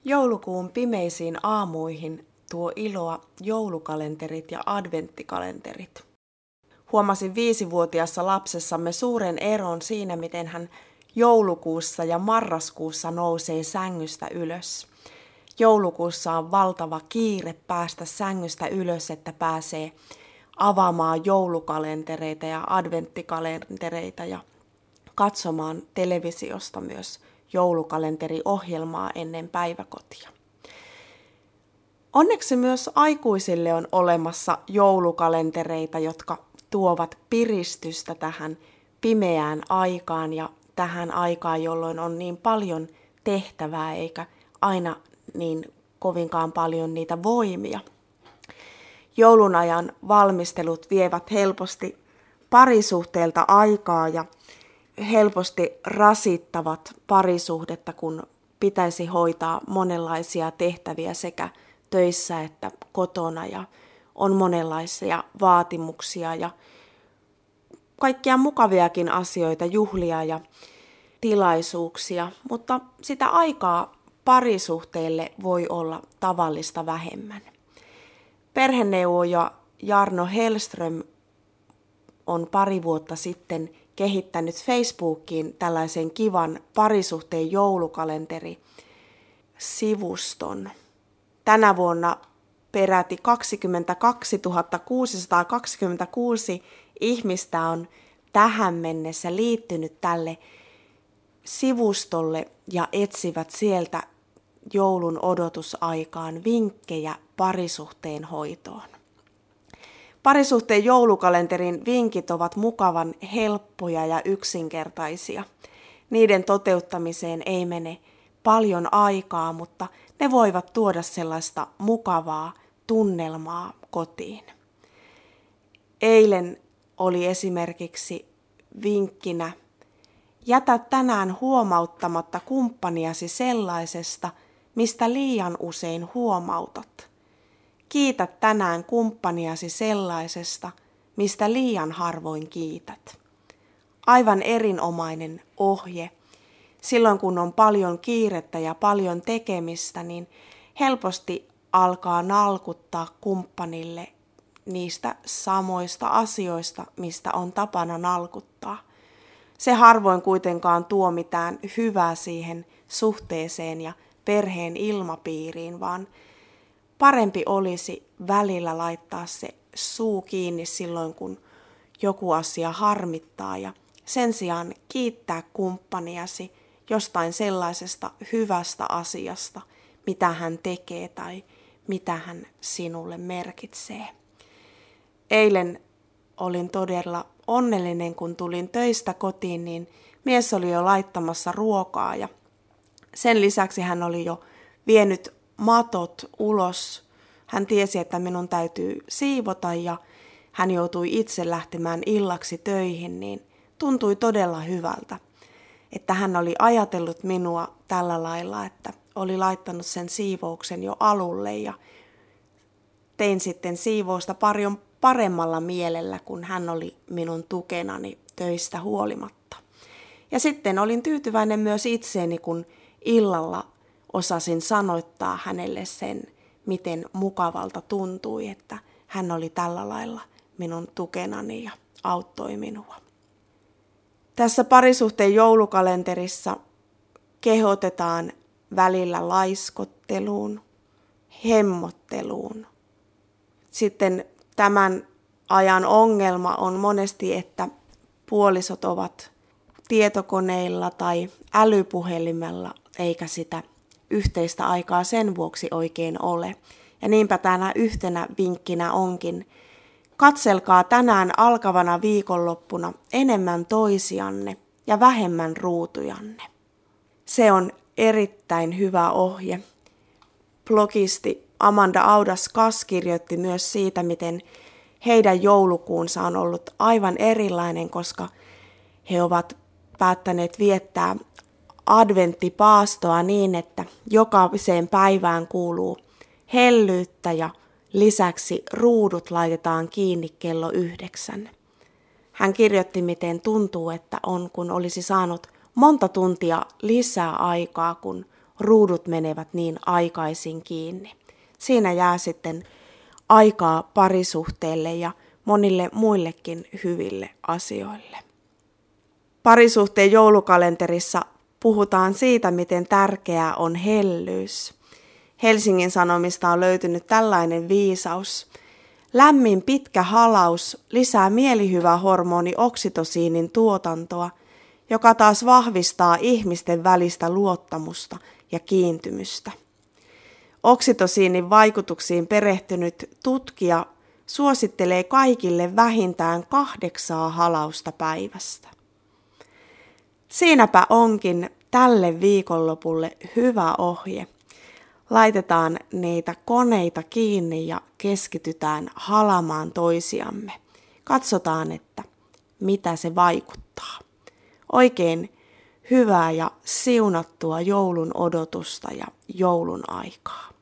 Joulukuun pimeisiin aamuihin tuo iloa joulukalenterit ja adventtikalenterit. Huomasin 5-vuotiaassa lapsessamme suuren eron siinä, miten hän joulukuussa ja marraskuussa nousee sängystä ylös. Joulukuussa on valtava kiire päästä sängystä ylös, että pääsee avaamaan joulukalentereita ja adventtikalentereita ja katsomaan televisiosta myös joulukalenteriohjelmaa ennen päiväkotia. Onneksi myös aikuisille on olemassa joulukalentereita, jotka tuovat piristystä tähän pimeään aikaan ja tähän aikaan, jolloin on niin paljon tehtävää eikä aina niin kovinkaan paljon niitä voimia. Joulun ajan valmistelut vievät helposti parisuhteelta aikaa ja helposti rasittavat parisuhdetta, kun pitäisi hoitaa monenlaisia tehtäviä sekä töissä että kotona ja on monenlaisia vaatimuksia ja kaikkia mukaviakin asioita, juhlia ja tilaisuuksia, mutta sitä aikaa parisuhteelle voi olla tavallista vähemmän. Perheneuvoja Jarno Hellström on pari vuotta sitten kehittänyt Facebookiin tällaisen kivan parisuhteen joulukalenteri-sivuston. Tänä vuonna peräti 22 626 ihmistä on tähän mennessä liittynyt tälle sivustolle ja etsivät sieltä joulun odotusaikaan vinkkejä parisuhteen hoitoon. Parisuhteen joulukalenterin vinkit ovat mukavan helppoja ja yksinkertaisia. Niiden toteuttamiseen ei mene paljon aikaa, mutta ne voivat tuoda sellaista mukavaa tunnelmaa kotiin. Eilen oli esimerkiksi vinkkinä: jätä tänään huomauttamatta kumppaniasi sellaisesta, mistä liian usein huomautat. Kiitä tänään kumppaniasi sellaisesta, mistä liian harvoin kiität. Aivan erinomainen ohje. Silloin kun on paljon kiirettä ja paljon tekemistä, niin helposti alkaa nalkuttaa kumppanille niistä samoista asioista, mistä on tapana nalkuttaa. Se harvoin kuitenkaan tuo mitään hyvää siihen suhteeseen ja perheen ilmapiiriin, vaan parempi olisi välillä laittaa se suu kiinni silloin, kun joku asia harmittaa ja sen sijaan kiittää kumppaniasi jostain sellaisesta hyvästä asiasta, mitä hän tekee tai mitä hän sinulle merkitsee. Eilen olin todella onnellinen, kun tulin töistä kotiin, niin mies oli jo laittamassa ruokaa ja sen lisäksi hän oli jo vienyt matot ulos. Hän tiesi, että minun täytyy siivota ja hän joutui itse lähtemään illaksi töihin, niin tuntui todella hyvältä, että hän oli ajatellut minua tällä lailla, että oli laittanut sen siivouksen jo alulle ja tein sitten siivousta paljon paremmalla mielellä, kun hän oli minun tukenani töistä huolimatta. Ja sitten olin tyytyväinen myös itseeni, kun illalla osasin sanoittaa hänelle sen, miten mukavalta tuntui, että hän oli tällä lailla minun tukenani ja auttoi minua. Tässä parisuhteen joulukalenterissa kehotetaan välillä laiskotteluun, hemmotteluun. Sitten tämän ajan ongelma on monesti, että puolisot ovat tietokoneilla tai älypuhelimella, eikä sitä yhteistä aikaa sen vuoksi oikein ole. Ja niinpä tänä yhtenä vinkkinä onkin: katselkaa tänään alkavana viikonloppuna enemmän toisianne ja vähemmän ruutujanne. Se on erittäin hyvä ohje. Blogisti Amanda Audas-Kass kirjoitti myös siitä, miten heidän joulukuunsa on ollut aivan erilainen, koska he ovat päättäneet viettää adventtipaastoa niin, että jokaiseen päivään kuuluu hellyyttä ja lisäksi ruudut laitetaan kiinni kello 9. Hän kirjoitti, miten tuntuu, että on kun olisi saanut monta tuntia lisää aikaa, kun ruudut menevät niin aikaisin kiinni. Siinä jää sitten aikaa parisuhteelle ja monille muillekin hyville asioille. Parisuhteen joulukalenterissa puhutaan siitä, miten tärkeää on hellyys. Helsingin Sanomista on löytynyt tällainen viisaus. Lämmin pitkä halaus lisää mielihyvähormoni oksitosiinin tuotantoa, joka taas vahvistaa ihmisten välistä luottamusta ja kiintymystä. Oksitosiinin vaikutuksiin perehtynyt tutkija suosittelee kaikille vähintään 8 halausta päivästä. Siinäpä onkin tälle viikonlopulle hyvä ohje. Laitetaan niitä koneita kiinni ja keskitytään halamaan toisiamme. Katsotaan, että mitä se vaikuttaa. Oikein hyvää ja siunattua joulun odotusta ja joulun aikaa.